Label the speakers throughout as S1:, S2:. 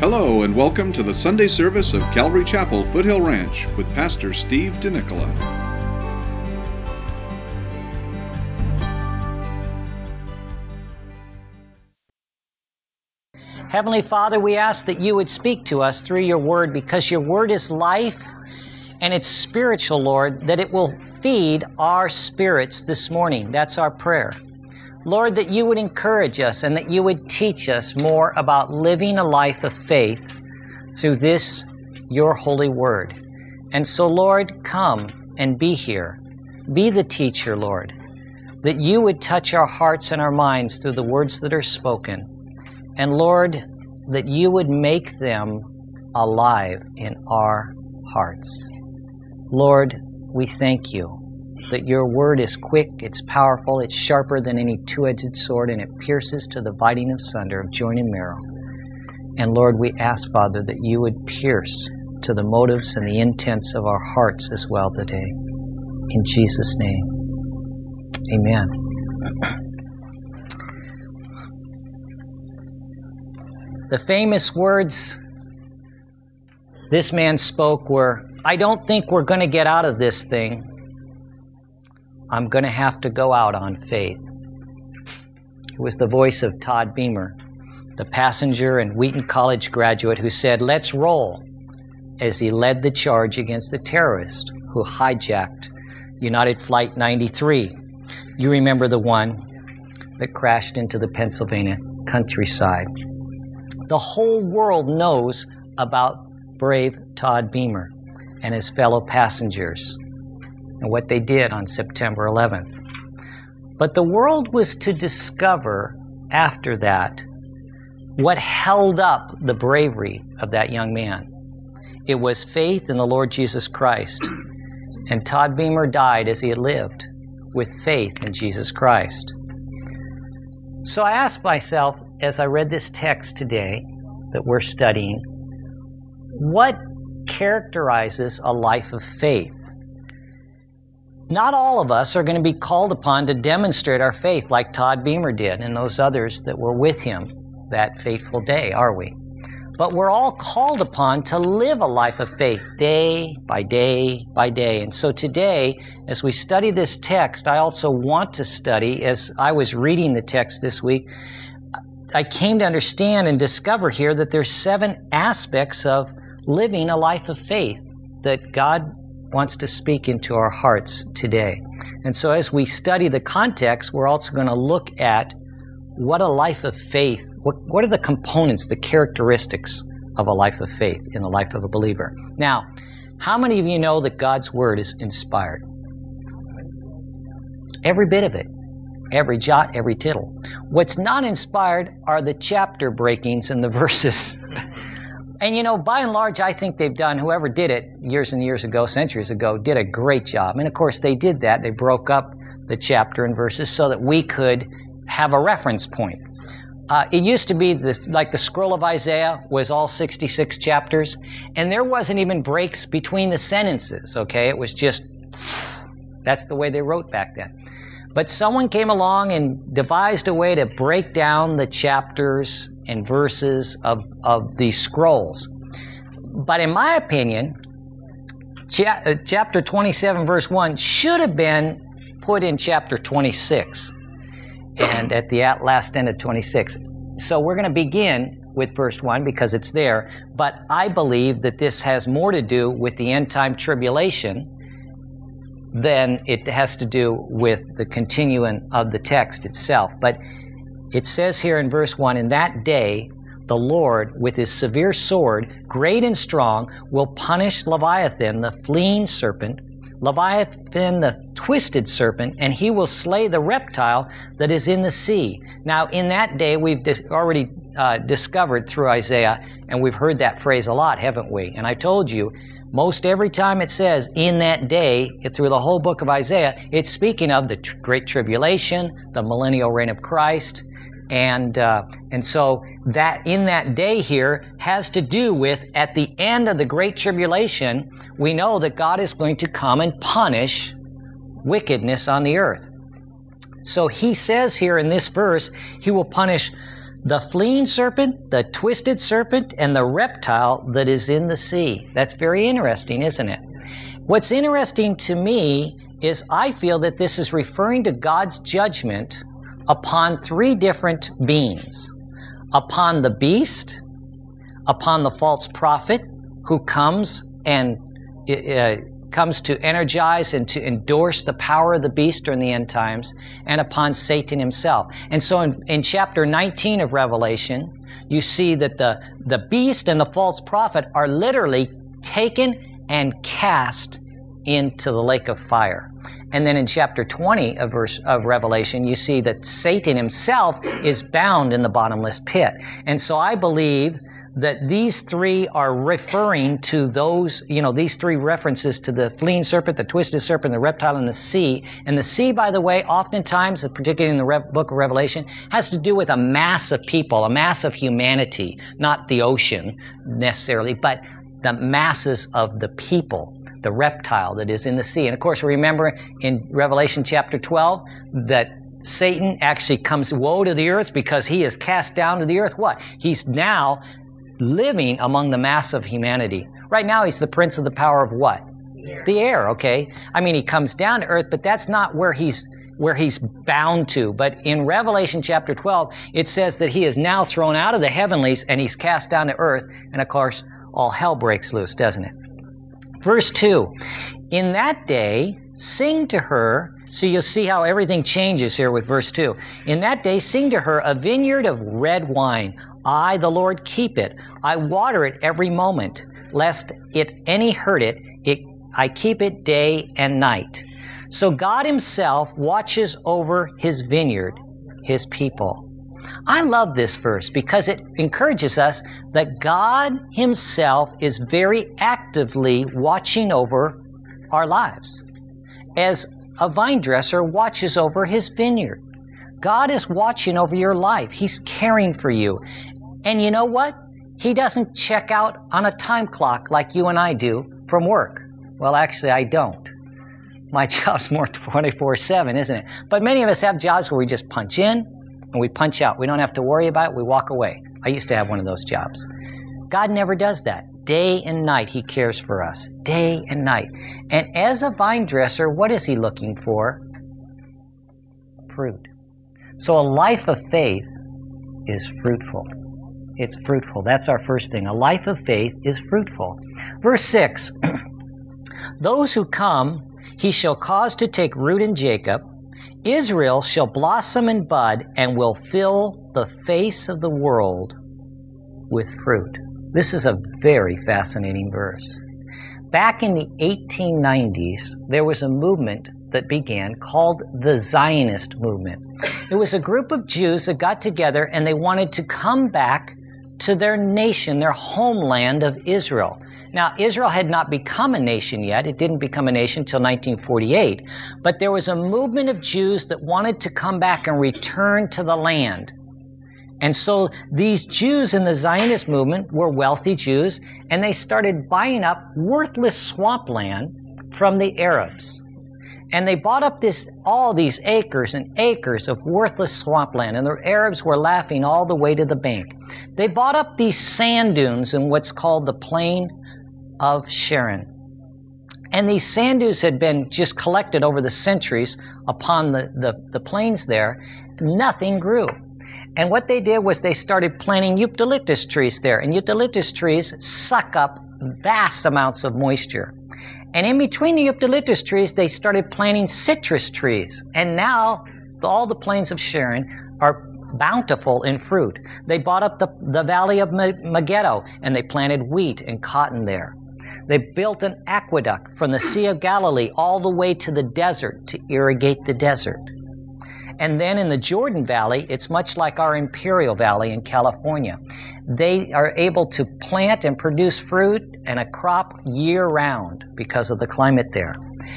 S1: Hello and welcome to the Sunday service of Calvary Chapel, Foothill Ranch with Pastor Steve DeNicola.
S2: Heavenly Father, we ask that you would speak to us through your word, because your word is life and it's spiritual, Lord, that it will feed our spirits this morning. That's our prayer. Lord, that you would encourage us and that you would teach us more about living a life of faith through this, your holy word. And so, Lord, come and be here. Be the teacher, Lord, that you would touch our hearts and our minds through the words that are spoken. And Lord, that you would make them alive in our hearts. Lord, we thank you that your word is quick, it's powerful, it's sharper than any two-edged sword, and it pierces to the dividing asunder of joint and marrow. And Lord, we ask, Father, that you would pierce to the motives and the intents of our hearts as well today. In Jesus' name, amen. The famous words this man spoke were, "I don't think we're going to get out of this thing. I'm going to have to go out on faith." It was the voice of Todd Beamer, the passenger and Wheaton College graduate who said, "Let's roll," as he led the charge against the terrorist who hijacked United Flight 93. You remember the one that crashed into the Pennsylvania countryside. The whole world knows about brave Todd Beamer and his fellow passengers and what they did on September 11th. But the world was to discover after that what held up the bravery of that young man. It was faith in the Lord Jesus Christ. And Todd Beamer died as he had lived, with faith in Jesus Christ. So I asked myself, as I read this text today that we're studying, what characterizes a life of faith? Not all of us are going to be called upon to demonstrate our faith like Todd Beamer did and those others that were with him that fateful day, are we? But we're all called upon to live a life of faith day by day by day. And so today, as we study this text, I also want to study, as I was reading the text this week, I came to understand and discover here that there's 7 aspects of living a life of faith that God wants to speak into our hearts today. And so as we study the context, we're also going to look at what a life of faith, what are the components, the characteristics of a life of faith in the life of a believer. Now, how many of you know that God's Word is inspired? Every bit of it. Every jot, every tittle. What's not inspired are the chapter breakings in the verses. And you know, by and large, I think they've done, whoever did it years and years ago, centuries ago, did a great job. And of course, they did that. They broke up the chapter and verses so that we could have a reference point. It used to be this, like the scroll of Isaiah was all 66 chapters, and there wasn't even breaks between the sentences, okay? It was just, that's the way they wrote back then. But someone came along and devised a way to break down the chapters and verses of these scrolls. But in my opinion, chapter 27, verse 1 should have been put in chapter 26 and at the last end of 26. So we're going to begin with verse 1 because it's there. But I believe that this has more to do with the end-time tribulation than it has to do with the continuing of the text itself. But it says here in verse 1, "In that day the Lord, with his severe sword, great and strong, will punish Leviathan, the fleeing serpent, Leviathan, the twisted serpent, and he will slay the reptile that is in the sea." Now, in that day, we've already discovered through Isaiah, and we've heard that phrase a lot, haven't we? And I told you, most every time it says "in that day," through the whole book of Isaiah, it's speaking of the Great Tribulation, the millennial reign of Christ, and so that in that day here has to do with, at the end of the Great Tribulation, we know that God is going to come and punish wickedness on the earth. So he says here in this verse, he will punish the fleeing serpent, the twisted serpent, and the reptile that is in the sea. That's very interesting, isn't it? What's interesting to me is I feel that this is referring to God's judgment upon three different beings. Upon the beast, upon the false prophet who comes and comes to energize and to endorse the power of the beast during the end times, and upon Satan himself. And so in chapter 19 of Revelation, you see that the beast and the false prophet are literally taken and cast into the lake of fire. And then in chapter 20 of Revelation, you see that Satan himself is bound in the bottomless pit. And so I believe that these three are referring to those, these three references to the fleeing serpent, the twisted serpent, the reptile, and the sea. And the sea, by the way, oftentimes, particularly in the book of Revelation, has to do with a mass of people, a mass of humanity, not the ocean necessarily, but the masses of the people, the reptile that is in the sea. And of course, remember in Revelation chapter 12 that Satan actually comes, woe to the earth, because he is cast down to the earth. What? He's now living among the mass of humanity. Right now, he's the prince of the power of what? The air, okay? I mean, he comes down to earth, but that's not where he's bound to. But in Revelation chapter 12, it says that he is now thrown out of the heavenlies and he's cast down to earth. And of course, all hell breaks loose, doesn't it? Verse 2, in that day, sing to her. So you'll see how everything changes here with verse 2. In that day, sing to her a vineyard of red wine. I, the Lord, keep it. I water it every moment, lest any hurt it. I keep it day and night. So God himself watches over his vineyard, his people. I love this verse because it encourages us that God himself is very actively watching over our lives. As a vine dresser watches over his vineyard, God is watching over your life. He's caring for you. And you know what? He doesn't check out on a time clock like you and I do from work. Well, actually, I don't. My job's more 24/7, isn't it? But many of us have jobs where we just punch in and we punch out. We don't have to worry about it. We walk away. I used to have one of those jobs. God never does that. Day and night, he cares for us. Day and night. And as a vine dresser, what is he looking for? Fruit. So a life of faith is fruitful. It's fruitful. That's our first thing. A life of faith is fruitful. Verse 6, those who come, he shall cause to take root in Jacob. Israel shall blossom and bud and will fill the face of the world with fruit. This is a very fascinating verse. Back in the 1890s, there was a movement that began called the Zionist movement. It was a group of Jews that got together and they wanted to come back to their nation, their homeland of Israel. Now, Israel had not become a nation yet. It didn't become a nation until 1948. But there was a movement of Jews that wanted to come back and return to the land. And so these Jews in the Zionist movement were wealthy Jews, and they started buying up worthless swampland from the Arabs. And they bought up all these acres and acres of worthless swampland, and the Arabs were laughing all the way to the bank. They bought up these sand dunes in what's called the Plain of Sharon. And these sand dunes had been just collected over the centuries upon the plains there. Nothing grew. And what they did was they started planting eucalyptus trees there. And eucalyptus trees suck up vast amounts of moisture. And in between the eucalyptus trees, they started planting citrus trees. And now all the plains of Sharon are bountiful in fruit. They bought up the valley of Megiddo, and they planted wheat and cotton there. They built an aqueduct from the Sea of Galilee all the way to the desert to irrigate the desert. And then in the Jordan Valley, it's much like our Imperial Valley in California. They are able to plant and produce fruit and a crop year-round because of the climate there.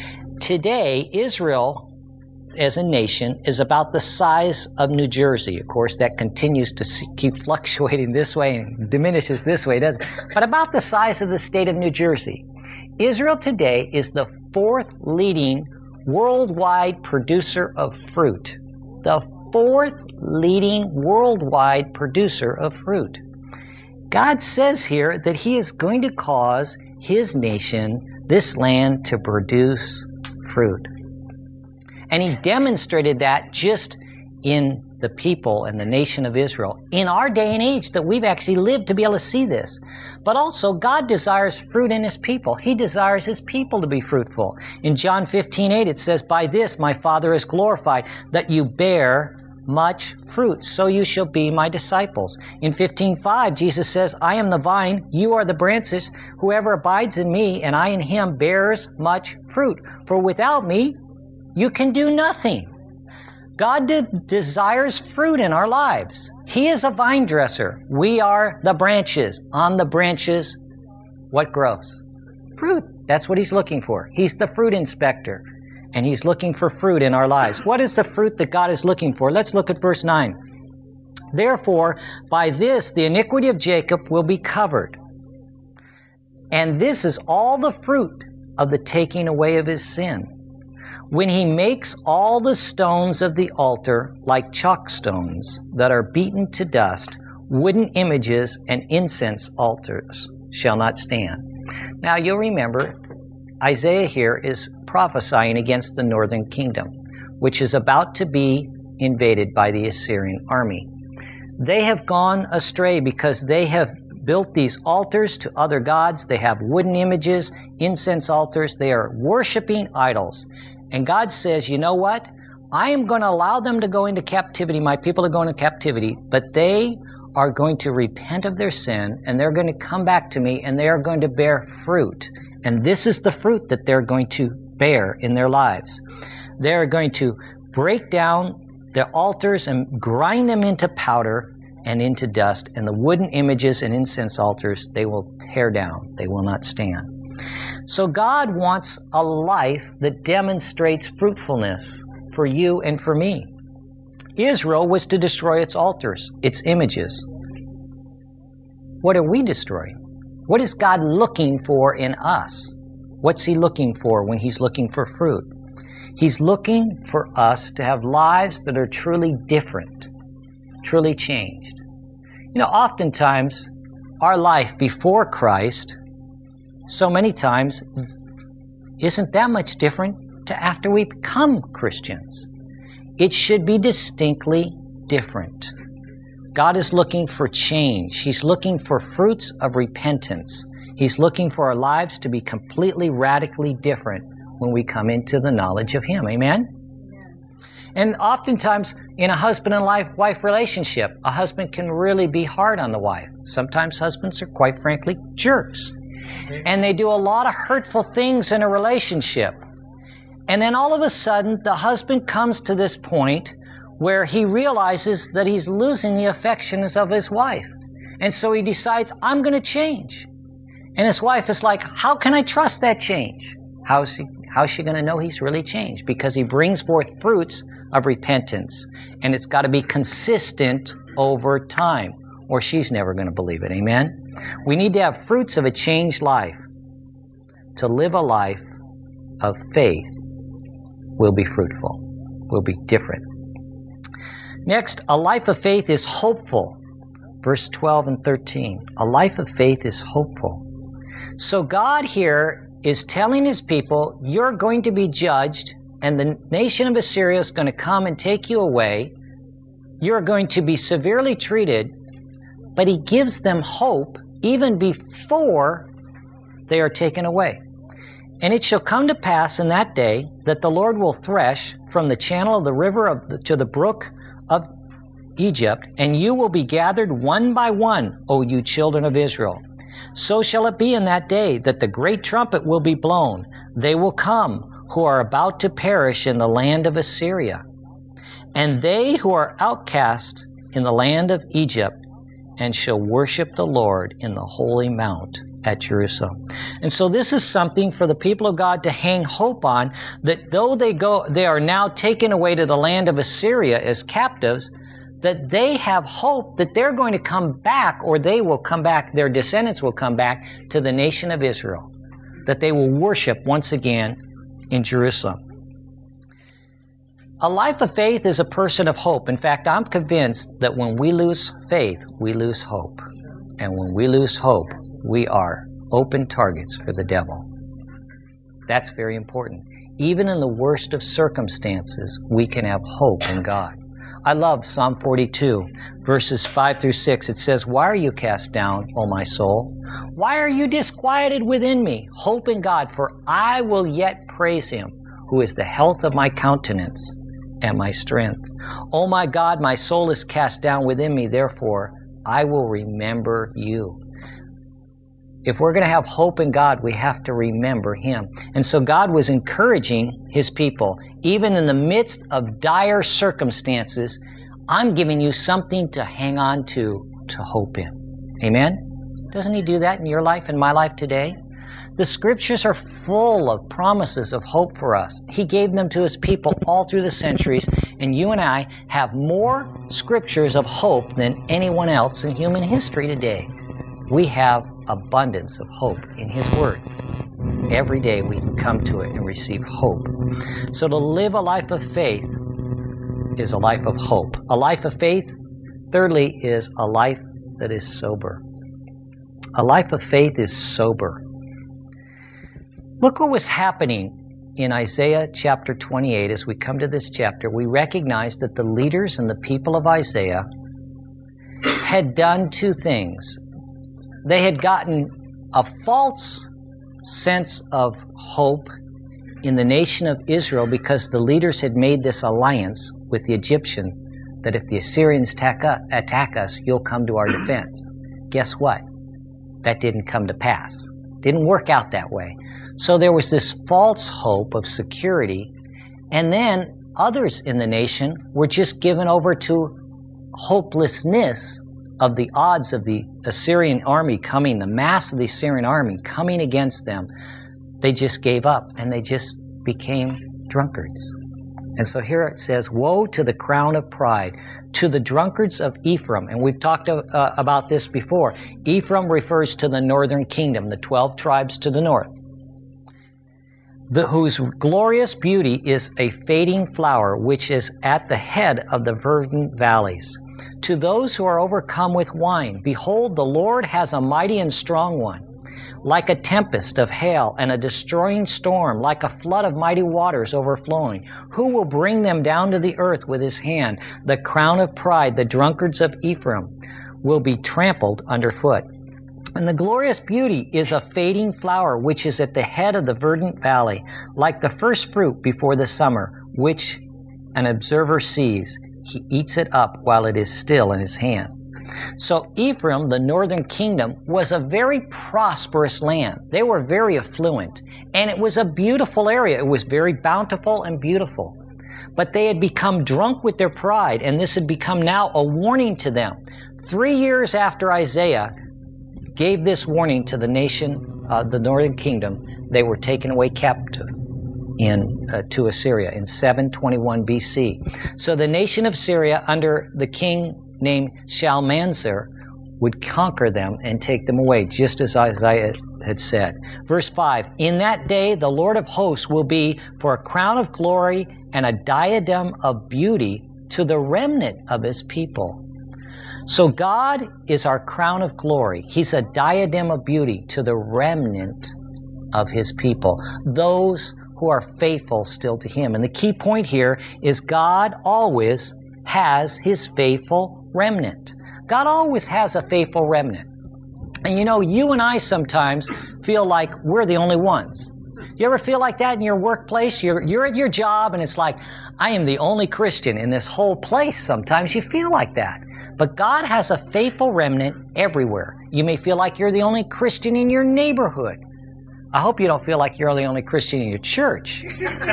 S2: Today, Israel, as a nation, is about the size of New Jersey. Of course, that continues to keep fluctuating this way and diminishes this way, doesn't it? But about the size of the state of New Jersey. Israel today is the fourth leading worldwide producer of fruit. The fourth leading worldwide producer of fruit. God says here that He is going to cause His nation, this land, to produce fruit. And He demonstrated that just in the people and the nation of Israel in our day and age that we've actually lived to be able to see this. But also, God desires fruit in His people. He desires His people to be fruitful. In John 15:8 it says, "By this my Father is glorified, that you bear much fruit, so you shall be my disciples." In 15:5 Jesus says, "I am the vine, you are the branches. Whoever abides in me and I in him bears much fruit. For without me you can do nothing." God desires fruit in our lives. He is a vine dresser. We are the branches. On the branches, what grows? Fruit. That's what He's looking for. He's the fruit inspector, and He's looking for fruit in our lives. What is the fruit that God is looking for? Let's look at verse 9. "Therefore, by this the iniquity of Jacob will be covered, and this is all the fruit of the taking away of his sin. When he makes all the stones of the altar like chalk stones that are beaten to dust, wooden images and incense altars shall not stand." Now you'll remember, Isaiah here is prophesying against the northern kingdom, which is about to be invaded by the Assyrian army. They have gone astray because they have built these altars to other gods. They have wooden images, incense altars. They are worshiping idols. And God says, you know what? I am going to allow them to go into captivity. My people are going into captivity, but they are going to repent of their sin, and they're going to come back to me, and they are going to bear fruit. And this is the fruit that they're going to bear in their lives. They're going to break down their altars and grind them into powder and into dust, and the wooden images and incense altars they will tear down. They will not stand. So God wants a life that demonstrates fruitfulness for you and for me. Israel was to destroy its altars, its images. What are we destroying? What is God looking for in us? What's He looking for when He's looking for fruit? He's looking for us to have lives that are truly different, truly changed. You know, oftentimes our life before Christ, so many times, isn't that much different to after we become Christians. It should be distinctly different. God is looking for change. He's looking for fruits of repentance. He's looking for our lives to be completely, radically different when we come into the knowledge of Him. Amen? And oftentimes, in a husband and wife relationship, a husband can really be hard on the wife. Sometimes husbands are, quite frankly, jerks. And they do a lot of hurtful things in a relationship. And then all of a sudden, the husband comes to this point where he realizes that he's losing the affections of his wife. And so he decides, I'm going to change. And his wife is like, how can I trust that change? How's she going to know he's really changed? Because he brings forth fruits of repentance. And it's got to be consistent over time, or she's never going to believe it. Amen? We need to have fruits of a changed life. To live a life of faith will be fruitful, will be different. Next, a life of faith is hopeful. Verse 12 and 13. A life of faith is hopeful. So God here is telling His people, you're going to be judged, and the nation of Assyria is going to come and take you away. You're going to be severely treated, but He gives them hope even before they are taken away. And it shall come to pass in that day that the Lord will thresh from the channel of the river to the brook of Egypt, and you will be gathered one by one, O you children of Israel. So shall it be in that day that the great trumpet will be blown. They will come who are about to perish in the land of Assyria, and they who are outcast in the land of Egypt, and shall worship the Lord in the holy mount at Jerusalem. And so this is something for the people of God to hang hope on, that though they are now taken away to the land of Assyria as captives, that they have hope that they're going to come back, or they will come back, their descendants will come back to the nation of Israel, that they will worship once again in Jerusalem. A life of faith is a person of hope. In fact, I'm convinced that when we lose faith, we lose hope. And when we lose hope, we are open targets for the devil. That's very important. Even in the worst of circumstances, we can have hope in God. I love Psalm 42, verses 5 through 6. It says, "Why are you cast down, O my soul? Why are you disquieted within me? Hope in God, for I will yet praise him, who is the health of my countenance and my strength. O my God, my soul is cast down within me, therefore I will remember you." If we're going to have hope in God, we have to remember him. And so God was encouraging his people, even in the midst of dire circumstances, I'm giving you something to hang on to hope in. Amen? Doesn't he do that in your life and my life today? The scriptures are full of promises of hope for us. He gave them to his people all through the centuries, and you and I have more scriptures of hope than anyone else in human history today. We have abundance of hope in his word. Every day we can come to it and receive hope. So to live a life of faith is a life of hope. A life of faith, thirdly, is a life that is sober. A life of faith is sober. Look what was happening in Isaiah chapter 28. As we come to this chapter, we recognize that the leaders and the people of Isaiah had done two things. They had gotten a false sense of hope in the nation of Israel because the leaders had made this alliance with the Egyptians that if the Assyrians attack us, you'll come to our defense. Guess what? That didn't come to pass. Didn't work out that way. So there was this false hope of security, and then others in the nation were just given over to hopelessness of the odds of the Assyrian army coming, the mass of the Assyrian army coming against them. They just gave up and they just became drunkards. And so here it says, "Woe to the crown of pride, to the drunkards of Ephraim." And we've talked about this before. Ephraim refers to the northern kingdom, the 12 tribes to the north, whose glorious beauty is a fading flower, which is at the head of the verdant valleys. To those who are overcome with wine, behold, the Lord has a mighty and strong one, like a tempest of hail and a destroying storm, like a flood of mighty waters overflowing. Who will bring them down to the earth with his hand? The crown of pride, the drunkards of Ephraim, will be trampled underfoot. And the glorious beauty is a fading flower, which is at the head of the verdant valley, like the first fruit before the summer, which an observer sees. He eats it up while it is still in his hand. So Ephraim, the northern kingdom, was a very prosperous land. They were very affluent, and it was a beautiful area. It was very bountiful and beautiful. But they had become drunk with their pride, and this had become now a warning to them. 3 years after Isaiah gave this warning to the nation, the northern kingdom, they were taken away captive to Assyria in 721 BC. So the nation of Syria, under the king named Shalmaneser, would conquer them and take them away, just as Isaiah had said. Verse 5, "In that day the Lord of hosts will be for a crown of glory and a diadem of beauty to the remnant of his people." So God is our crown of glory. He's a diadem of beauty to the remnant of his people, those who are faithful still to him. And the key point here is God always has his faithful remnant. God always has a faithful remnant. And you know, you and I sometimes feel like we're the only ones. You ever feel like that in your workplace? You're at your job and it's like, I am the only Christian in this whole place. Sometimes you feel like that. But God has a faithful remnant everywhere. You may feel like you're the only Christian in your neighborhood. I hope you don't feel like you're the only Christian in your church.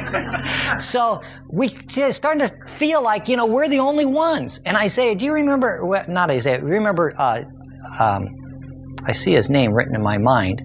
S2: So we starting to feel like, you know, we're the only ones. And Isaiah, do you remember, well, not Isaiah, remember, I see his name written in my mind.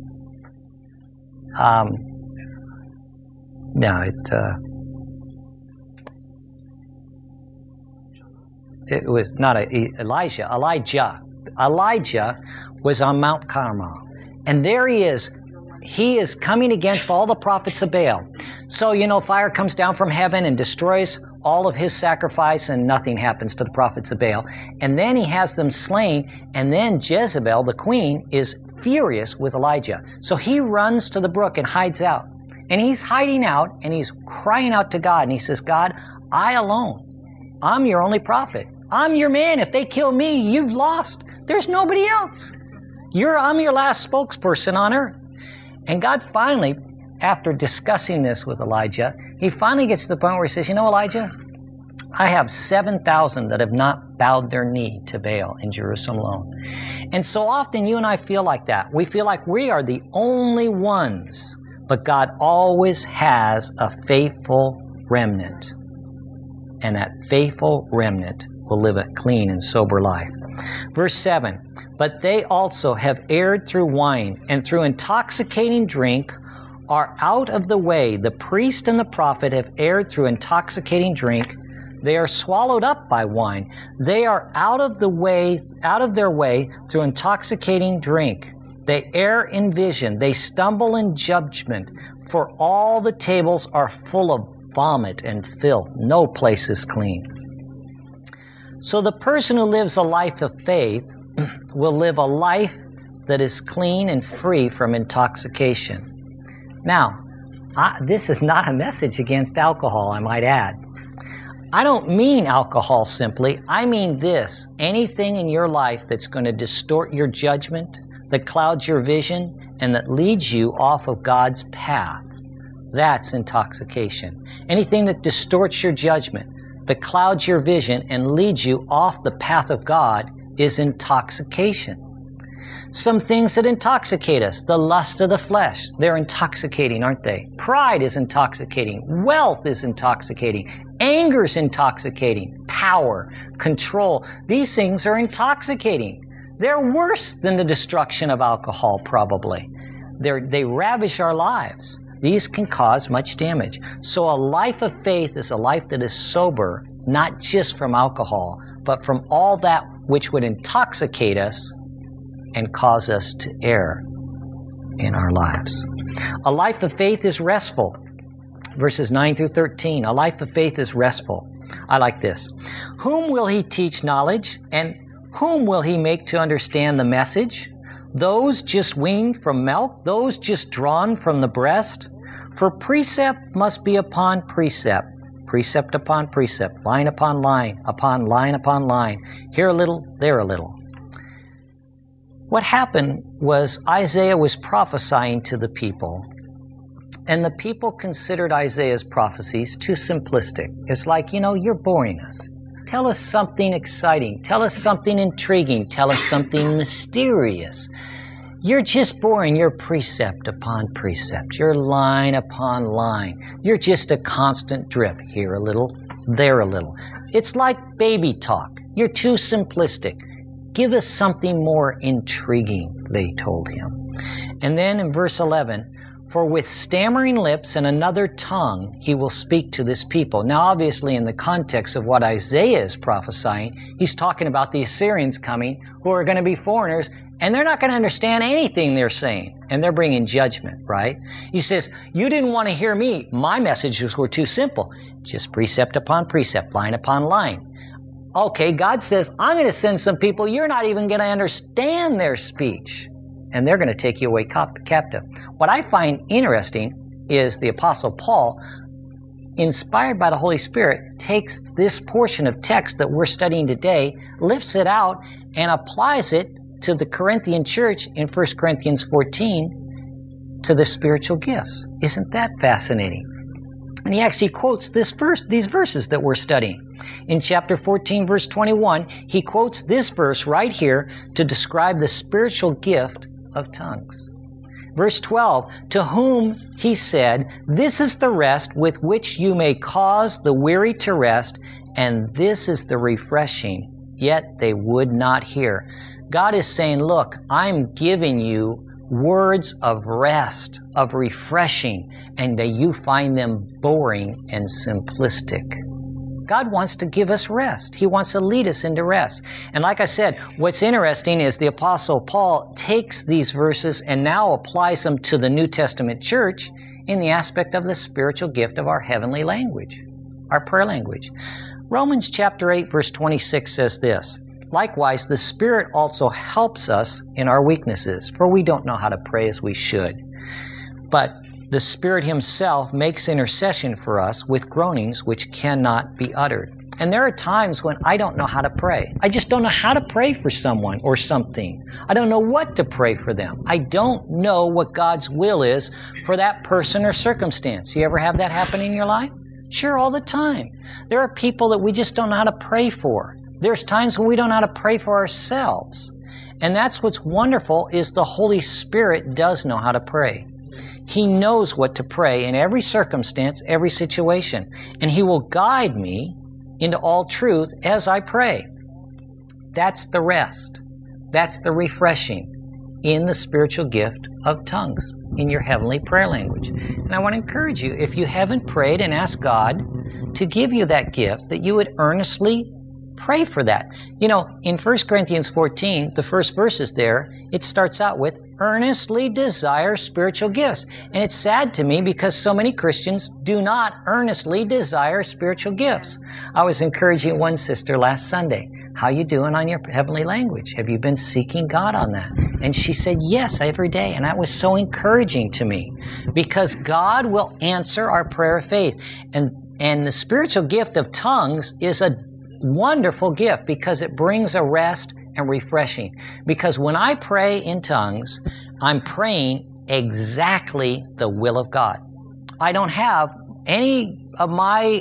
S2: It was not Elijah. Elijah was on Mount Carmel. And there he is he is coming against all the prophets of Baal. So, fire comes down from heaven and destroys all of his sacrifice, and nothing happens to the prophets of Baal. And then he has them slain, and then Jezebel, the queen, is furious with Elijah. So he runs to the brook and hides out. And he's hiding out, and he's crying out to God, and he says, God, I alone, I'm your only prophet. I'm your man. If they kill me, you've lost. There's nobody else. I'm your last spokesperson on earth. And God finally, after discussing this with Elijah, he finally gets to the point where he says, Elijah, I have 7,000 that have not bowed their knee to Baal in Jerusalem alone. And so often you and I feel like that. We feel like we are the only ones, but God always has a faithful remnant. And that faithful remnant will live a clean and sober life. Verse 7, but they also have erred through wine, and through intoxicating drink are out of the way. The priest and the prophet have erred through intoxicating drink. They are swallowed up by wine. They are out of their way through intoxicating drink. They err in vision. They stumble in judgment. For all the tables are full of vomit and filth. No place is clean. So the person who lives a life of faith will live a life that is clean and free from intoxication. Now, this is not a message against alcohol, I might add. I don't mean alcohol simply. I mean this. Anything in your life that's going to distort your judgment, that clouds your vision, and that leads you off of God's path, that's intoxication. Anything that distorts your judgment, that clouds your vision and leads you off the path of God, is intoxication. Some things that intoxicate us, the lust of the flesh, they're intoxicating, aren't they? Pride is intoxicating. Wealth is intoxicating. Anger is intoxicating. Power, control, these things are intoxicating. They're worse than the destruction of alcohol, probably. They ravish our lives. These can cause much damage. So a life of faith is a life that is sober, not just from alcohol, but from all that which would intoxicate us and cause us to err in our lives. A life of faith is restful. Verses 9 through 13. A life of faith is restful. I like this. Whom will he teach knowledge, and whom will he make to understand the message? Those just weaned from milk? Those just drawn from the breast? For precept must be upon precept, precept upon precept, line upon line, upon line upon line, here a little, there a little. What happened was Isaiah was prophesying to the people, and the people considered Isaiah's prophecies too simplistic. It's like, you're boring us. Tell us something exciting. Tell us something intriguing. Tell us something mysterious. You're just boring. You're precept upon precept. You're line upon line. You're just a constant drip. Here a little, there a little. It's like baby talk. You're too simplistic. Give us something more intriguing, they told him. And then in verse 11, for with stammering lips and another tongue he will speak to this people. Now obviously in the context of what Isaiah is prophesying, he's talking about the Assyrians coming, who are going to be foreigners, and they're not going to understand anything they're saying, and they're bringing judgment, right? He says, you didn't want to hear me. My messages were too simple. Just precept upon precept, line upon line. Okay, God says, I'm going to send some people, you're not even going to understand their speech, and they're going to take you away captive. What I find interesting is the Apostle Paul, inspired by the Holy Spirit, takes this portion of text that we're studying today, lifts it out, and applies it to the Corinthian church in 1 Corinthians 14 to the spiritual gifts. Isn't that fascinating? And he actually quotes these verses that we're studying. In chapter 14, verse 21, he quotes this verse right here to describe the spiritual gift of tongues. Verse 12, to whom he said, this is the rest with which you may cause the weary to rest, and this is the refreshing. Yet they would not hear. God is saying, look, I'm giving you words of rest, of refreshing, and that you find them boring and simplistic. God wants to give us rest. He wants to lead us into rest. And like I said, what's interesting is the Apostle Paul takes these verses and now applies them to the New Testament church in the aspect of the spiritual gift of our heavenly language, our prayer language. Romans chapter 8, verse 26 says this, "Likewise, the Spirit also helps us in our weaknesses, for we don't know how to pray as we should. But the Spirit Himself makes intercession for us with groanings which cannot be uttered." And there are times when I don't know how to pray. I just don't know how to pray for someone or something. I don't know what to pray for them. I don't know what God's will is for that person or circumstance. You ever have that happen in your life? Sure, all the time. There are people that we just don't know how to pray for. There's times when we don't know how to pray for ourselves. And that's what's wonderful is the Holy Spirit does know how to pray. He knows what to pray in every circumstance, every situation. And He will guide me into all truth as I pray. That's the rest. That's the refreshing in the spiritual gift of tongues, in your heavenly prayer language. And I want to encourage you, if you haven't prayed and asked God to give you that gift, that you would earnestly pray for that. You know, in 1 Corinthians 14, the first verses there, it starts out with, "Earnestly desire spiritual gifts." And it's sad to me because so many Christians do not earnestly desire spiritual gifts. I was encouraging one sister last Sunday, "How you doing on your heavenly language? Have you been seeking God on that?" And she said, "Yes, every day." And that was so encouraging to me because God will answer our prayer of faith. And the spiritual gift of tongues is a wonderful gift because it brings a rest and refreshing. Because when I pray in tongues, I'm praying exactly the will of God. I don't have any of my,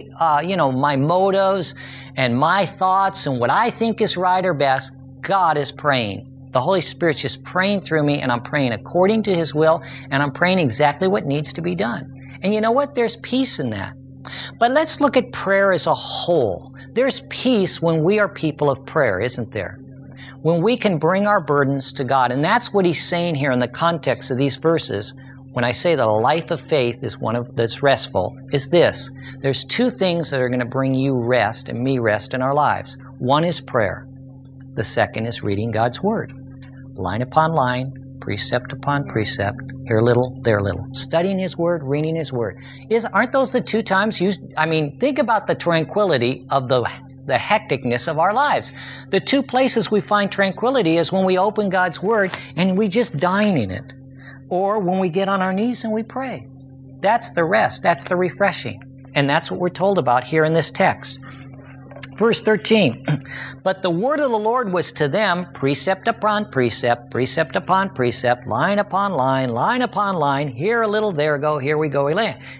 S2: my motives and my thoughts and what I think is right or best. God is praying. The Holy Spirit's just praying through me, and I'm praying according to His will, and I'm praying exactly what needs to be done. And you know what? There's peace in that. But let's look at prayer as a whole. There's peace when we are people of prayer, isn't there? When we can bring our burdens to God. And that's what He's saying here in the context of these verses. When I say the life of faith is one of that's restful, is this. There's two things that are going to bring you rest and me rest in our lives. One is prayer. The second is reading God's Word. Line upon line, precept upon precept, here a little, there a little. Studying His Word, reading His Word. Aren't those the two times think about the tranquility of the hecticness of our lives. The two places we find tranquility is when we open God's Word and we just dine in it. Or when we get on our knees and we pray. That's the rest. That's the refreshing. And that's what we're told about here in this text. Verse 13, "But the word of the Lord was to them precept upon precept, precept upon precept, line upon line, line upon line, here a little, there go, here we go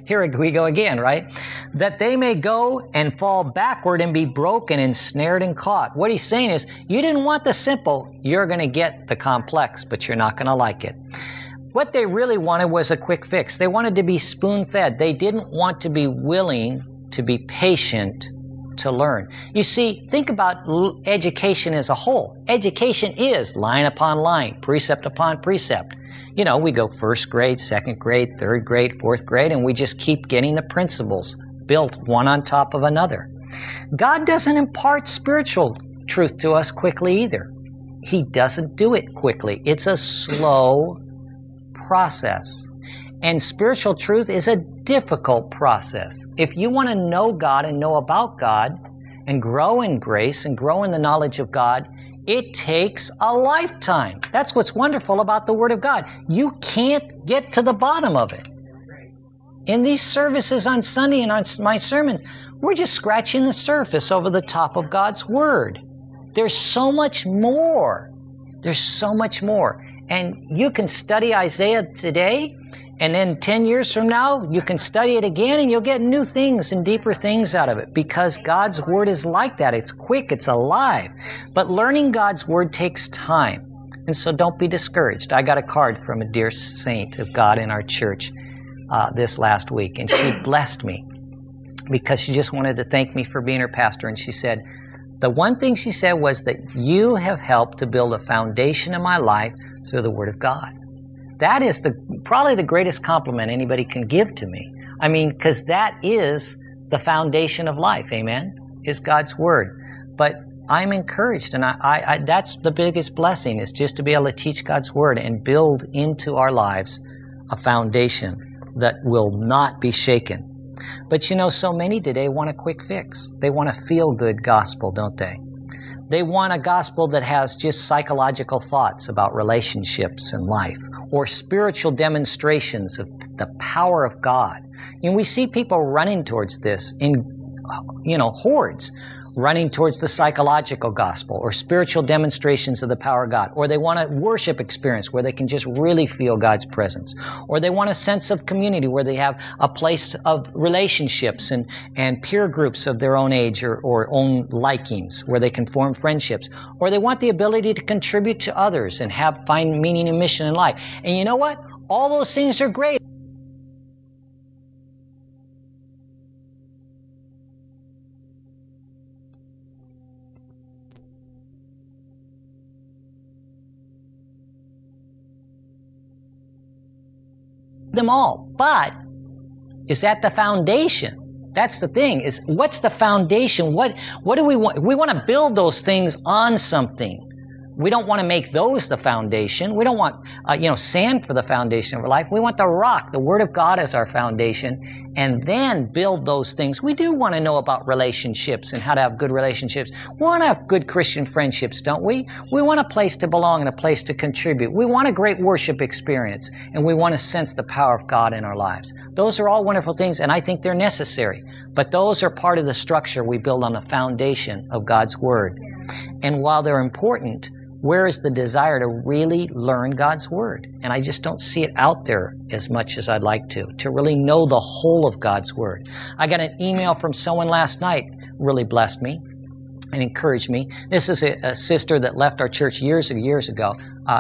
S2: again, right? That they may go and fall backward and be broken and snared and caught." What He's saying is, you didn't want the simple, you're going to get the complex, but you're not going to like it. What they really wanted was a quick fix. They wanted to be spoon-fed. They didn't want to be willing to be patient to learn. You see, think about education as a whole. Education is line upon line, precept upon precept. You know, we go first grade, second grade, third grade, fourth grade, and we just keep getting the principles built one on top of another. God doesn't impart spiritual truth to us quickly either. He doesn't do it quickly. It's a slow process. And spiritual truth is a difficult process. If you want to know God and know about God and grow in grace and grow in the knowledge of God, it takes a lifetime. That's what's wonderful about the Word of God. You can't get to the bottom of it. In these services on Sunday and on my sermons, we're just scratching the surface over the top of God's Word. There's so much more. There's so much more. And you can study Isaiah today, and then 10 years from now, you can study it again, and you'll get new things and deeper things out of it, because God's Word is like that. It's quick, it's alive. But learning God's Word takes time. And so don't be discouraged. I got a card from a dear saint of God in our church this last week, and she blessed me because she just wanted to thank me for being her pastor. And she said, the one thing she said was that you have helped to build a foundation in my life through the Word of God. That is probably the greatest compliment anybody can give to me. I mean, because that is the foundation of life, amen? is God's Word. But I'm encouraged, and I that's the biggest blessing, is just to be able to teach God's Word and build into our lives a foundation that will not be shaken. But you know, so many today want a quick fix. They want a feel-good gospel, don't they? They want a gospel that has just psychological thoughts about relationships and life, or spiritual demonstrations of the power of God. And we see people running towards this in, hordes, running towards the psychological gospel or spiritual demonstrations of the power of God. Or they want a worship experience where they can just really feel God's presence. Or they want a sense of community where they have a place of relationships and peer groups of their own age or own likings where they can form friendships. Or they want the ability to contribute to others and find meaning and mission in life. And you know what? All those things are great. Them all. But is that the foundation? That's the thing, is what's the foundation? What do we want? We want to build those things on something. We don't want to make those the foundation. We don't want, sand for the foundation of our life. We want the rock, the Word of God, as our foundation, and then build those things. We do want to know about relationships and how to have good relationships. We want to have good Christian friendships, don't we? We want a place to belong and a place to contribute. We want a great worship experience, and we want to sense the power of God in our lives. Those are all wonderful things, and I think they're necessary. But those are part of the structure we build on the foundation of God's Word. And while they're important, where is the desire to really learn God's Word? And I just don't see it out there as much as I'd like to really know the whole of God's Word. I got an email from someone last night, really blessed me and encouraged me. This is a sister that left our church years and years ago,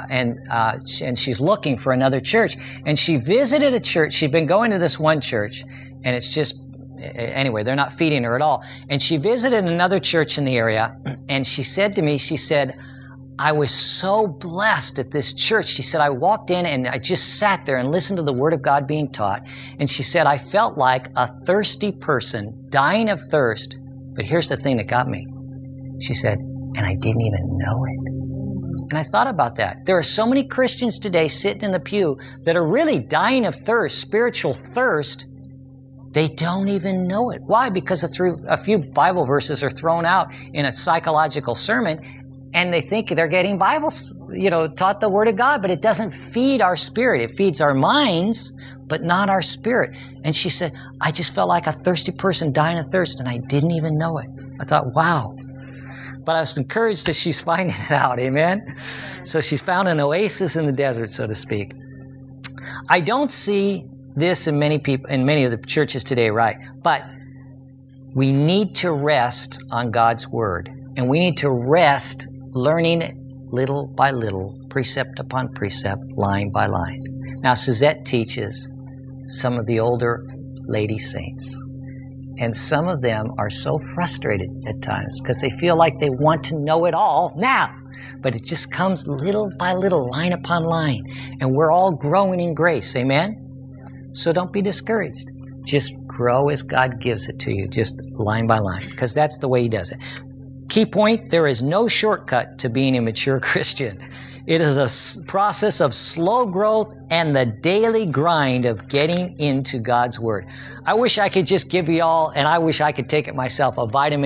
S2: and she's looking for another church. And she visited a church. She'd been going to this one church, and it's just, anyway, they're not feeding her at all. And she visited another church in the area, and she said to me, I was so blessed at this church. She said, I walked in and I just sat there and listened to the Word of God being taught. And she said, I felt like a thirsty person dying of thirst. But here's the thing that got me. She said, and I didn't even know it. And I thought about that. There are so many Christians today sitting in the pew that are really dying of thirst, spiritual thirst. They don't even know it. Why? Because a few Bible verses are thrown out in a psychological sermon, and they think they're getting Bibles, taught the Word of God, but it doesn't feed our spirit. It feeds our minds, but not our spirit. And she said, I just felt like a thirsty person dying of thirst, and I didn't even know it. I thought, wow. But I was encouraged that she's finding it out, amen? So she's found an oasis in the desert, so to speak. I don't see this in many of the churches today, right? But we need to rest on God's Word, and we need to rest learning it little by little, precept upon precept, line by line. Now, Suzette teaches some of the older lady saints, and some of them are so frustrated at times because they feel like they want to know it all now. But it just comes little by little, line upon line, and we're all growing in grace, amen? So don't be discouraged. Just grow as God gives it to you, just line by line, because that's the way He does it. Key point, there is no shortcut to being a mature Christian. It is a process of slow growth and the daily grind of getting into God's Word. I wish I could just give you all, and I wish I could take it myself,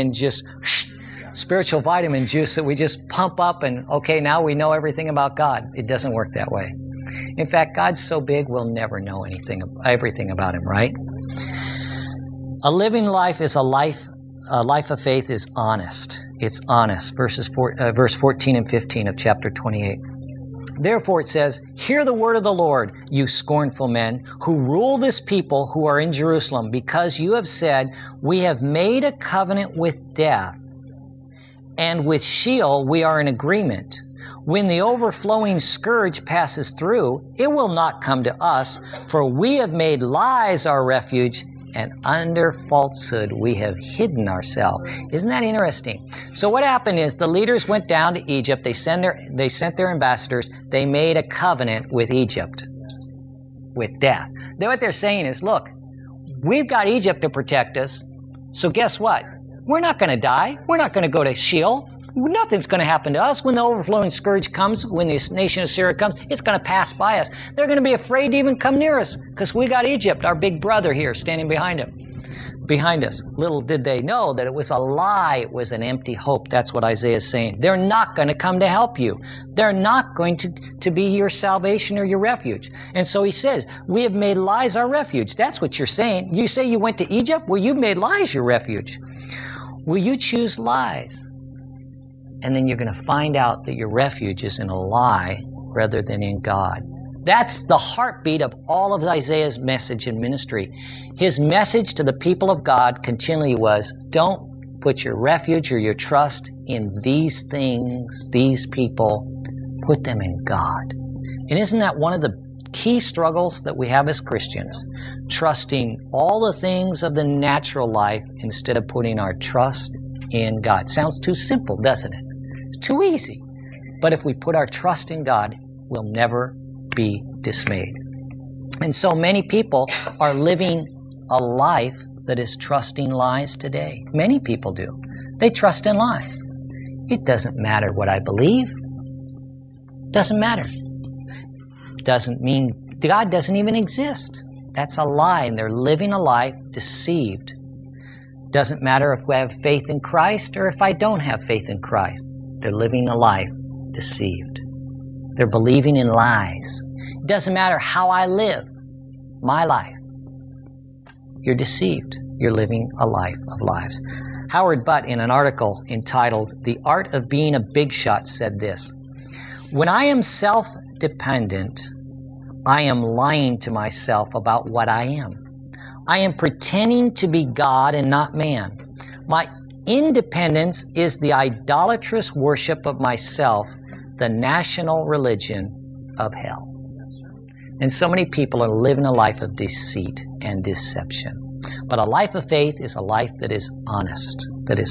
S2: spiritual vitamin juice that we just pump up and, okay, now we know everything about God. It doesn't work that way. In fact, God's so big, we'll never know everything about Him, right? A living life is a life of faith is honest. It's honest. Verse 14 and 15 of chapter 28. Therefore it says, hear the word of the Lord, you scornful men, who rule this people who are in Jerusalem, because you have said, we have made a covenant with death, and with Sheol we are in agreement. When the overflowing scourge passes through, it will not come to us, for we have made lies our refuge, and under falsehood we have hidden ourselves. Isn't that interesting? So what happened is the leaders went down to Egypt. They sent their ambassadors. They made a covenant with Egypt, with death. Then what they're saying is, look, we've got Egypt to protect us. So guess what? We're not going to die. We're not going to go to Sheol. Nothing's going to happen to us. When the overflowing scourge comes, when this nation of Syria comes, it's going to pass by us. They're going to be afraid to even come near us because we got Egypt, our big brother here, standing behind us. Little did they know that it was a lie. It was an empty hope. That's what Isaiah is saying. They're not going to come to help you. They're not going to be your salvation or your refuge. And so he says, we have made lies our refuge. That's what you're saying. You say you went to Egypt? Well, you've made lies your refuge. Will you choose lies? And then you're going to find out that your refuge is in a lie rather than in God. That's the heartbeat of all of Isaiah's message and ministry. His message to the people of God continually was, don't put your refuge or your trust in these things, these people. Put them in God. And isn't that one of the key struggles that we have as Christians? Trusting all the things of the natural life instead of putting our trust in God. Sounds too simple, doesn't it? It's too easy. But if we put our trust in God, we'll never be dismayed. And so many people are living a life that is trusting lies today. Many people do. They trust in lies. It doesn't matter what I believe. Doesn't matter. Doesn't mean God doesn't even exist. That's a lie, and they're living a life deceived. Doesn't matter if we have faith in Christ or if I don't have faith in Christ. They're living a life deceived. They're believing in lies. It doesn't matter how I live my life. You're deceived. You're living a life of lies. Howard Butt, in an article entitled "The Art of Being a Big Shot," said this: "When I am self-dependent, I am lying to myself about what I am. I am pretending to be God and not man. My independence is the idolatrous worship of myself, the national religion of hell." And so many people are living a life of deceit and deception. But a life of faith is a life that is honest,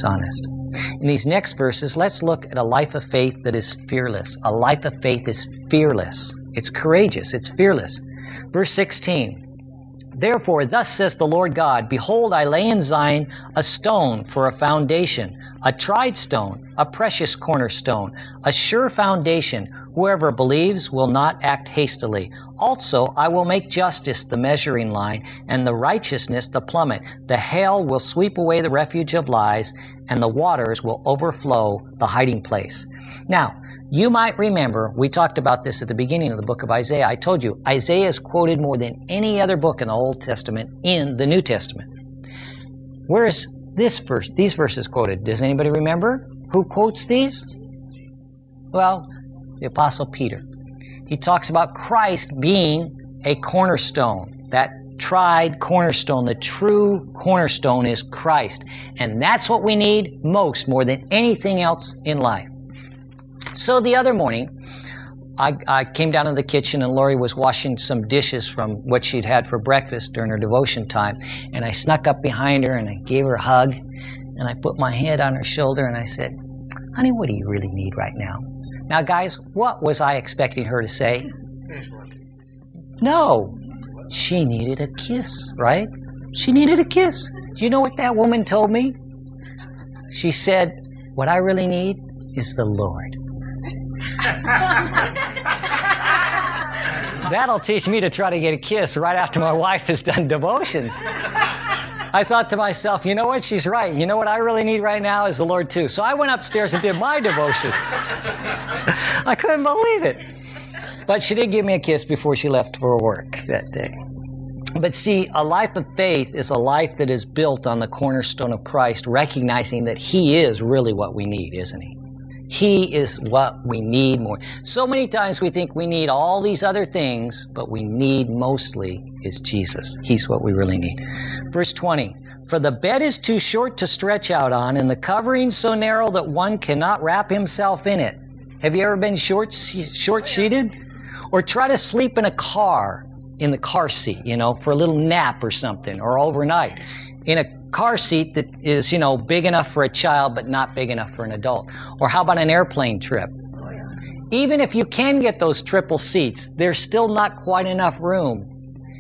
S2: In these next verses, let's look at a life of faith that is fearless. A life of faith is fearless. It's courageous. It's fearless. Verse 16. "Therefore, thus says the Lord God, Behold, I lay in Zion a stone for a foundation, a tried stone, a precious cornerstone, a sure foundation. Whoever believes will not act hastily. Also, I will make justice the measuring line, and the righteousness the plummet. The hail will sweep away the refuge of lies, and the waters will overflow the hiding place." Now, you might remember, we talked about this at the beginning of the book of Isaiah. I told you, Isaiah is quoted more than any other book in the Old Testament in the New Testament. Where is these verses quoted? Does anybody remember who quotes these? Well, the Apostle Peter. He talks about Christ being a cornerstone, that tried cornerstone. The true cornerstone is Christ. And that's what we need most, more than anything else in life. So the other morning, I came down to the kitchen and Lori was washing some dishes from what she'd had for breakfast during her devotion time. And I snuck up behind her and I gave her a hug and I put my head on her shoulder and I said, "Honey, what do you really need right now?" Now, guys, what was I expecting her to say? No. She needed a kiss, right? She needed a kiss. Do you know what that woman told me? She said, "What I really need is the Lord." That'll teach me to try to get a kiss right after my wife has done devotions. I thought to myself, you know what? She's right. You know what I really need right now is the Lord too. So I went upstairs and did my devotions. I couldn't believe it. But she did give me a kiss before she left for work that day. But see, a life of faith is a life that is built on the cornerstone of Christ, recognizing that He is really what we need, isn't He? He is what we need more. So many times we think we need all these other things, but we need mostly is Jesus. He's what we really need. Verse 20, "For the bed is too short to stretch out on, and the covering so narrow that one cannot wrap himself in it." Have you ever been short-sheeted? Or try to sleep in a car, in the car seat, for a little nap or something, or overnight. In a car seat that is, big enough for a child but not big enough for an adult. Or how about an airplane trip? Even if you can get those triple seats, there's still not quite enough room.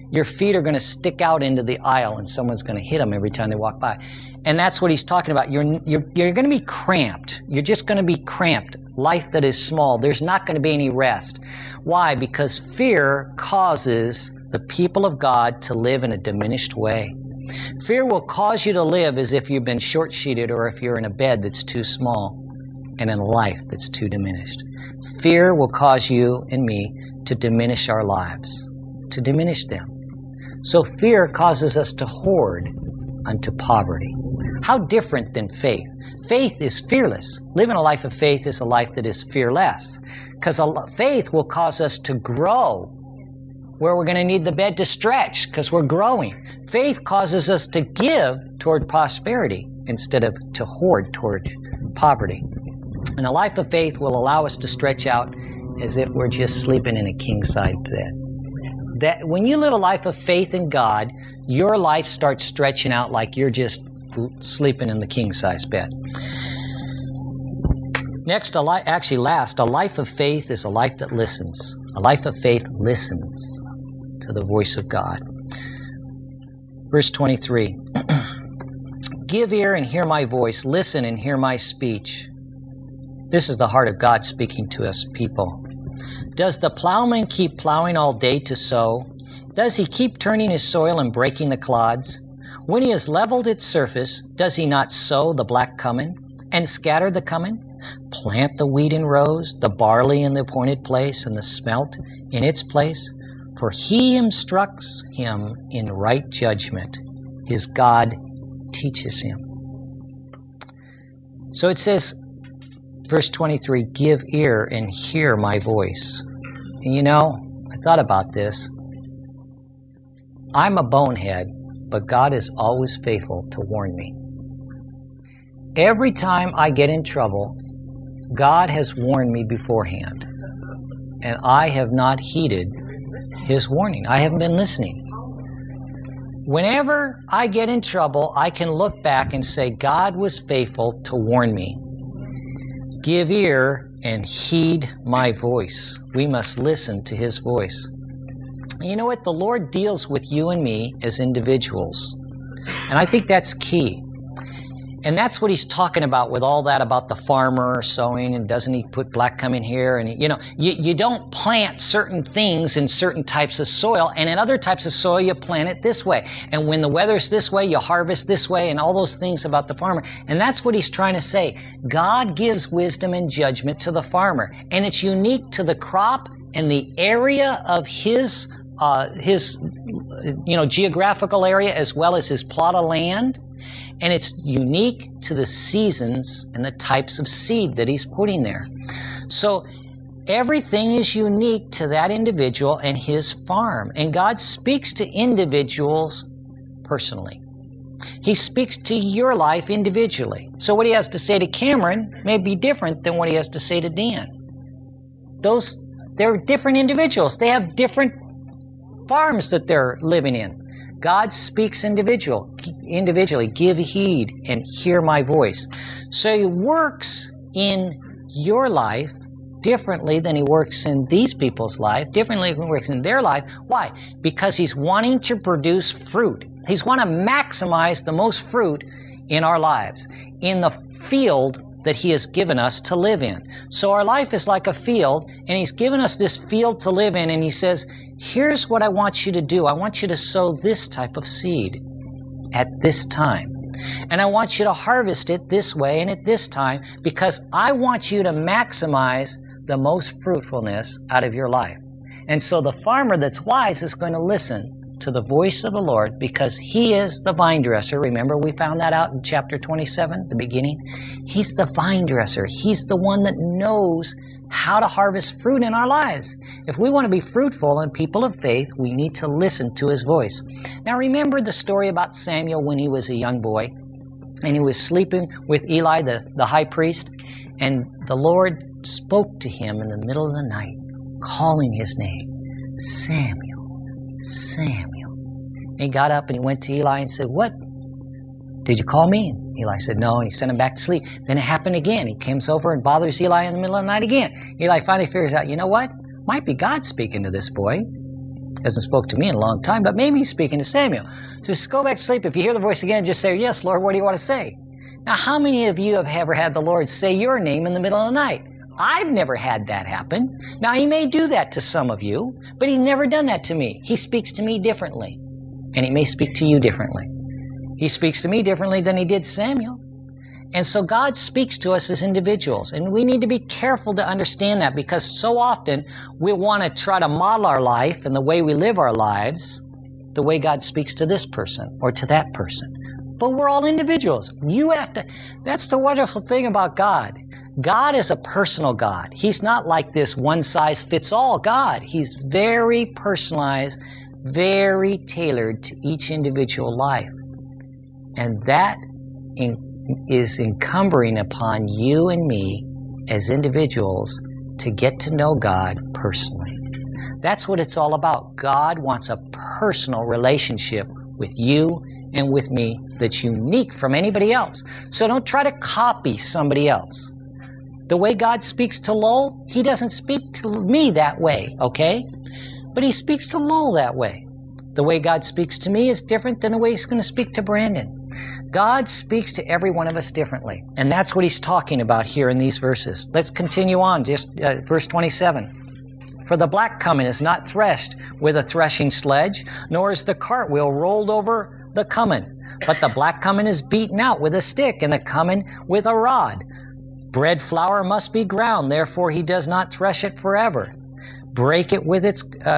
S2: Your feet are going to stick out into the aisle and someone's going to hit them every time they walk by. And that's what he's talking about. You're going to be cramped. You're just going to be cramped. Life that is small. There's not going to be any rest. Why? Because fear causes the people of God to live in a diminished way. Fear will cause you to live as if you've been short-sheeted or if you're in a bed that's too small and in a life that's too diminished. Fear will cause you and me to diminish our lives, to diminish them. So fear causes us to hoard unto poverty. How different than faith? Faith is fearless. Living a life of faith is a life that is fearless. Because faith will cause us to grow where we're going to need the bed to stretch because we're growing. Faith causes us to give toward prosperity instead of to hoard toward poverty. And a life of faith will allow us to stretch out as if we're just sleeping in a king-size bed. That when you live a life of faith in God, your life starts stretching out like you're just sleeping in the king-size bed. Next, a life of faith is a life that listens. A life of faith listens to the voice of God. Verse 23, give ear and hear my voice, listen and hear my speech. This is the heart of God speaking to us people. Does the plowman keep plowing all day to sow? Does he keep turning his soil and breaking the clods? When he has leveled its surface, does he not sow the black cumin and scatter the cumin? Plant the wheat in rows, the barley in the appointed place, and the spelt in its place? For he instructs him in right judgment. His God teaches him. So it says, verse 23, give ear and hear my voice. And you know, I thought about this. I'm a bonehead, but God is always faithful to warn me. Every time I get in trouble, God has warned me beforehand. And I have not heeded His warning. I haven't been listening. Whenever I get in trouble, I can look back and say, God was faithful to warn me. Give ear and heed my voice. We must listen to His voice. You know what? The Lord deals with you and me as individuals. And I think that's key. And that's what He's talking about with all that about the farmer sowing, and doesn't he put black cumin here? And you know, you don't plant certain things in certain types of soil, and in other types of soil you plant it this way. And when the weather's this way, you harvest this way, and all those things about the farmer. And that's what He's trying to say. God gives wisdom and judgment to the farmer, and it's unique to the crop and the area of his geographical area as well as his plot of land. And it's unique to the seasons and the types of seed that he's putting there. So everything is unique to that individual and his farm. And God speaks to individuals personally. He speaks to your life individually. So what He has to say to Cameron may be different than what He has to say to Dan. They're different individuals. They have different farms that they're living in. God speaks individually. Give heed and hear my voice. So He works in your life differently than He works in these people's life, differently than He works in their life. Why? Because He's wanting to produce fruit. He's wanting to maximize the most fruit in our lives, in the field that He has given us to live in. So our life is like a field, and He's given us this field to live in, and He says, here's what I want you to do. I want you to sow this type of seed at this time. And I want you to harvest it this way and at this time, because I want you to maximize the most fruitfulness out of your life. And so the farmer that's wise is going to listen to the voice of the Lord, because He is the vine dresser. Remember, we found that out in chapter 27, the beginning. He's the vine dresser. He's the one that knows how to harvest fruit in our lives. If we want to be fruitful and people of faith, we need to listen to His voice. Now remember the story about Samuel when he was a young boy, and he was sleeping with Eli, the high priest, and the Lord spoke to him in the middle of the night, calling his name, Samuel, Samuel. And he got up and he went to Eli and said, what? Did you call me? And Eli said, no, and he sent him back to sleep. Then it happened again. He comes over and bothers Eli in the middle of the night again. Eli finally figures out, you know what? Might be God speaking to this boy. Hasn't spoke to me in a long time, but maybe he's speaking to Samuel. Just go back to sleep. If you hear the voice again, just say, yes, Lord, what do you want to say? Now, how many of you have ever had the Lord say your name in the middle of the night? I've never had that happen. Now, he may do that to some of you, but he's never done that to me. He speaks to me differently, and he may speak to you differently. He speaks to me differently than he did Samuel. And so God speaks to us as individuals, and we need to be careful to understand that, because so often we want to try to model our life and the way we live our lives the way God speaks to this person or to that person. But we're all individuals. That's the wonderful thing about God. God is a personal God. He's not like this one-size-fits-all God. He's very personalized, very tailored to each individual life. And that is encumbering upon you and me as individuals to get to know God personally. That's what it's all about. God wants a personal relationship with you and with me that's unique from anybody else. So don't try to copy somebody else. The way God speaks to Lowell, he doesn't speak to me that way, okay? But he speaks to Lowell that way. The way God speaks to me is different than the way he's going to speak to Brandon. God speaks to every one of us differently. And that's what he's talking about here in these verses. Let's continue on, just verse 27. For the black cumin is not threshed with a threshing sledge, nor is the cartwheel rolled over the cumin. But the black cumin is beaten out with a stick, and the cumin with a rod. Bread flour must be ground, therefore he does not thresh it forever. Break it with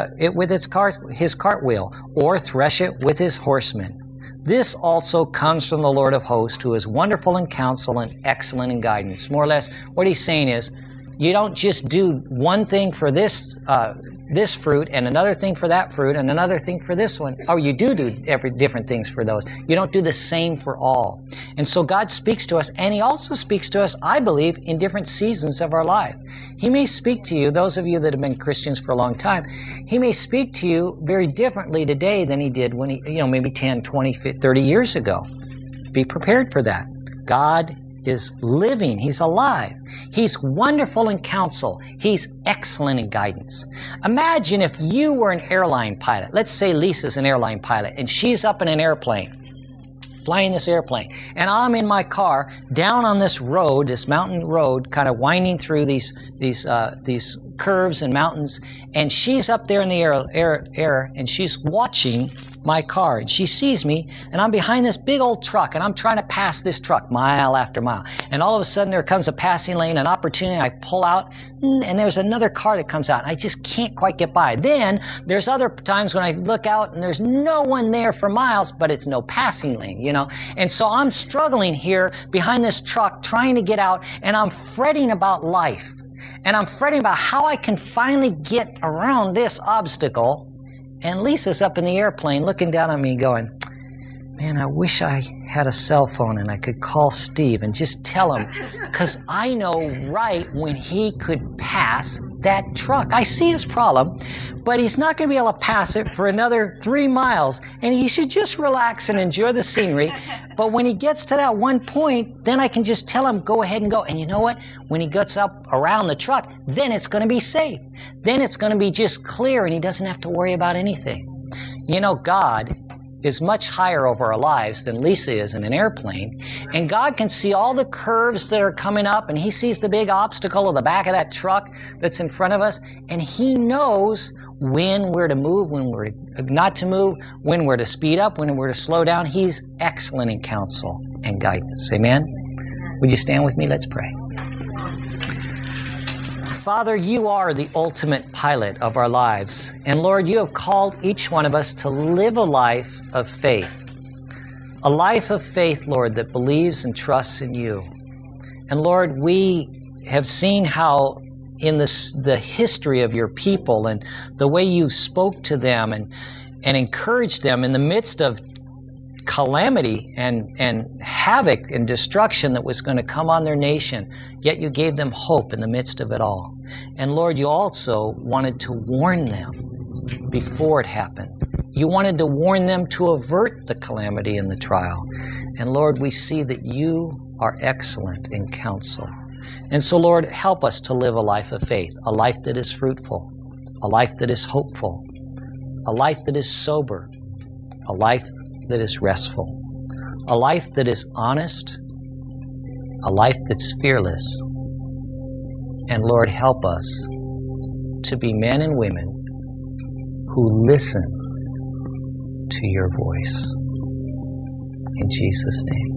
S2: his cartwheel, or thresh it with his horsemen. This also comes from the Lord of hosts, who is wonderful in counsel and excellent in guidance. More or less, what he's saying is, you don't just do one thing for this fruit and another thing for that fruit and another thing for this one. Or you do different things for those. You don't do the same for all. And so God speaks to us, and he also speaks to us, I believe, in different seasons of our life. He may speak to you, those of you that have been Christians for a long time, he may speak to you very differently today than he did when maybe 10, 20, 30 years ago. Be prepared for that. God is living. He's alive. He's wonderful in counsel. He's excellent in guidance. Imagine if you were an airline pilot. Let's say Lisa's an airline pilot, and she's up in an airplane, flying this airplane. And I'm in my car down on this road, this mountain road, kind of winding through these curves and mountains. And she's up there in the air, and she's watching my car, and she sees me, and I'm behind this big old truck, and I'm trying to pass this truck mile after mile. And all of a sudden there comes a passing lane, an opportunity. I pull out, and there's another car that comes out, and I just can't quite get by. Then there's other times when I look out and there's no one there for miles, but it's no passing lane, And so I'm struggling here behind this truck trying to get out, and I'm fretting about life. And I'm fretting about how I can finally get around this obstacle. And Lisa's up in the airplane looking down at me going, man, I wish I had a cell phone and I could call Steve and just tell him, because I know right when he could pass that truck. I see his problem, but he's not going to be able to pass it for another 3 miles, and he should just relax and enjoy the scenery. But when he gets to that one point, then I can just tell him, go ahead and go. And you know what? When he gets up around the truck, then it's going to be safe. Then it's going to be just clear, and he doesn't have to worry about anything. God is much higher over our lives than Lisa is in an airplane. And God can see all the curves that are coming up, and he sees the big obstacle at the back of that truck that's in front of us, and he knows when we're to move, when we're not to move, when we're to speed up, when we're to slow down. He's excellent in counsel and guidance. Amen? Would you stand with me? Let's pray. Father, you are the ultimate pilot of our lives. And Lord, you have called each one of us to live a life of faith. A life of faith, Lord, that believes and trusts in you. And Lord, we have seen how in the history of your people and the way you spoke to them and encouraged them in the midst of calamity and havoc and destruction that was going to come on their nation, yet you gave them hope in the midst of it all. And Lord, you also wanted to warn them before it happened. You wanted to warn them to avert the calamity and the trial. And Lord, we see that you are excellent in counsel. And so Lord, help us to live a life of faith, a life that is fruitful, a life that is hopeful, a life that is sober, a life that is restful, a life that is honest, a life that's fearless. And Lord, help us to be men and women who listen to your voice. In Jesus' name.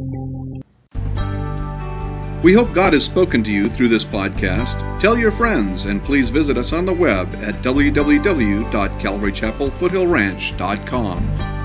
S1: We hope God has spoken to you through this podcast. Tell your friends, and please visit us on the web at www.calvarychapelfoothillranch.com.